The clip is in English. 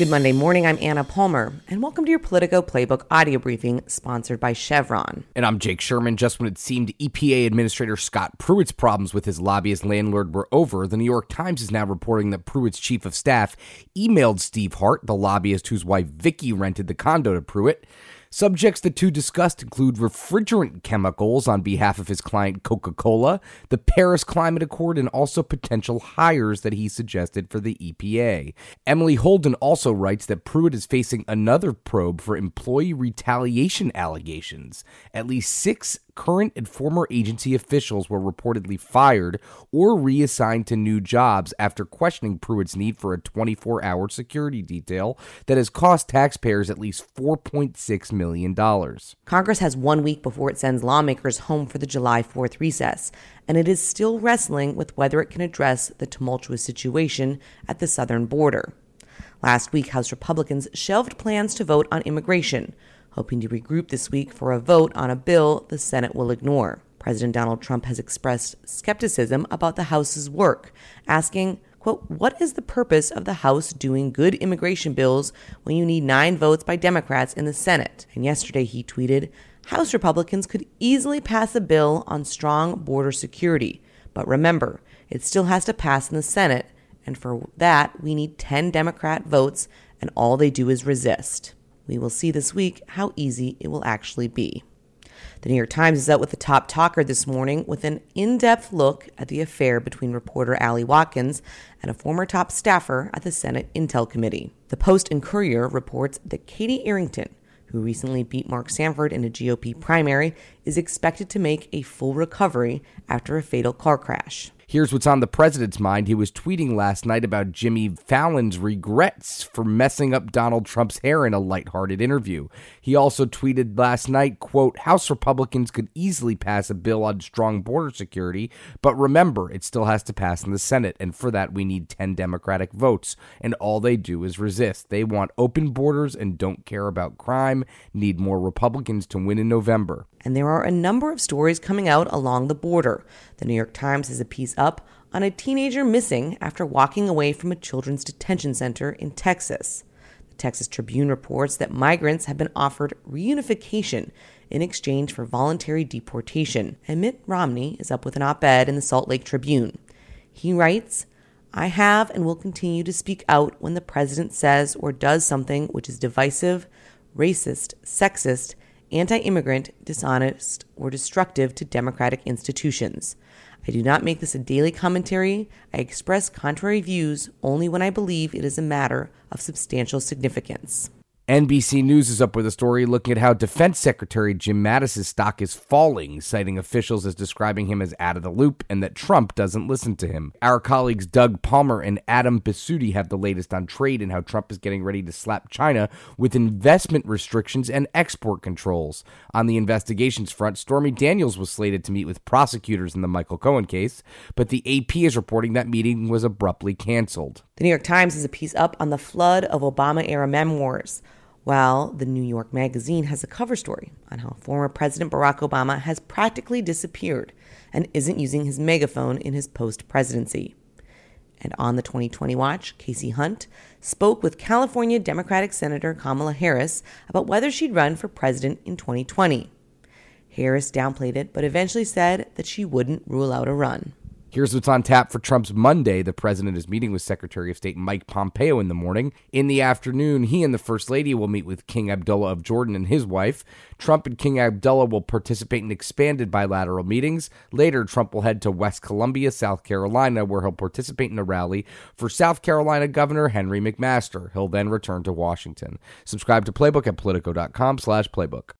Good Monday morning, I'm Anna Palmer, and welcome to your Politico Playbook audio briefing sponsored by Chevron. And I'm Jake Sherman. Just when it seemed EPA Administrator Scott Pruitt's problems with his lobbyist landlord were over, the New York Times is now reporting that Pruitt's chief of staff emailed Steve Hart, the lobbyist whose wife Vicky rented the condo to Pruitt. Subjects the two discussed include refrigerant chemicals on behalf of his client Coca-Cola, the Paris Climate Accord, and also potential hires that he suggested for the EPA. Emily Holden also writes that Pruitt is facing another probe for employee retaliation allegations. At least 6 current and former agency officials were reportedly fired or reassigned to new jobs after questioning Pruitt's need for a 24-hour security detail that has cost taxpayers at least $4.6 million. Congress has 1 week before it sends lawmakers home for the July 4th recess, and it is still wrestling with whether it can address the tumultuous situation at the southern border. Last week, House Republicans shelved plans to vote on immigration, hoping to regroup this week for a vote on a bill the Senate will ignore. President Donald Trump has expressed skepticism about the House's work, asking, quote, "What is the purpose of the House doing good immigration bills when you need 9 votes by Democrats in the Senate?" And yesterday he tweeted, "House Republicans could easily pass a bill on strong border security, but remember, it still has to pass in the Senate, and for that we need 10 Democrat votes, and all they do is resist." We will see this week how easy it will actually be. The New York Times is out with the top talker this morning with an in-depth look at the affair between reporter Allie Watkins and a former top staffer at the Senate Intel Committee. The Post and Courier reports that Katie Arrington, who recently beat Mark Sanford in a GOP primary, is expected to make a full recovery after a fatal car crash. Here's what's on the president's mind. He was tweeting last night about Jimmy Fallon's regrets for messing up Donald Trump's hair in a lighthearted interview. He also tweeted last night, quote, "House Republicans could easily pass a bill on strong border security, but remember, it still has to pass in the Senate, and for that we need 10 Democratic votes, and all they do is resist. They want open borders and don't care about crime, need more Republicans to win in November." And there are a number of stories coming out along the border. The New York Times has a piece up on a teenager missing after walking away from a children's detention center in Texas. The Texas Tribune reports that migrants have been offered reunification in exchange for voluntary deportation. And Mitt Romney is up with an op-ed in the Salt Lake Tribune. He writes, "I have and will continue to speak out when the president says or does something which is divisive, racist, sexist, anti-immigrant, dishonest, or destructive to democratic institutions. I do not make this a daily commentary. I express contrary views only when I believe it is a matter of substantial significance." NBC News is up with a story looking at how Defense Secretary Jim Mattis's stock is falling, citing officials as describing him as out of the loop and that Trump doesn't listen to him. Our colleagues Doug Palmer and Adam Bisutti have the latest on trade and how Trump is getting ready to slap China with investment restrictions and export controls. On the investigations front, Stormy Daniels was slated to meet with prosecutors in the Michael Cohen case, but the AP is reporting that meeting was abruptly canceled. The New York Times has a piece up on the flood of Obama-era memoirs, while the New York Magazine has a cover story on how former President Barack Obama has practically disappeared and isn't using his megaphone in his post-presidency. And on the 2020 watch, Casey Hunt spoke with California Democratic Senator Kamala Harris about whether she'd run for president in 2020. Harris downplayed it, but eventually said that she wouldn't rule out a run. Here's what's on tap for Trump's Monday. The president is meeting with Secretary of State Mike Pompeo in the morning. In the afternoon, he and the First Lady will meet with King Abdullah of Jordan and his wife. Trump and King Abdullah will participate in expanded bilateral meetings. Later, Trump will head to West Columbia, South Carolina, where he'll participate in a rally for South Carolina Governor Henry McMaster. He'll then return to Washington. Subscribe to Playbook at Politico.com/Playbook.